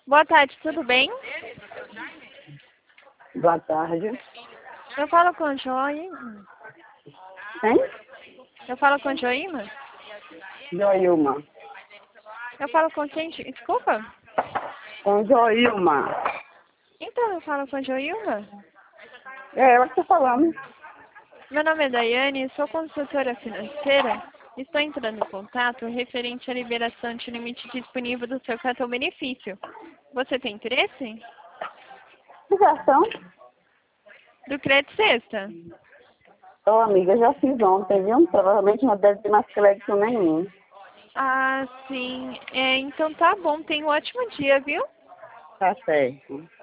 Boa tarde, tudo bem? Boa tarde. Eu falo com Joima. Quem? Eu falo com Joima? Joilma. Eu falo com quem? Desculpa? Com Joilma. Então, eu falo com Joilma. É ela que tá falando. Meu nome é Daiane, sou consultora financeira. Estou entrando em contato referente à liberação de limite disponível do seu cartão benefício. Você tem interesse? Ligação? Do crédito sexta? Ô, amiga, já fiz ontem, viu? Provavelmente não deve ter mais crédito nenhum. Ah, sim. Então tá bom. Tenha um ótimo dia, viu? Tá certo.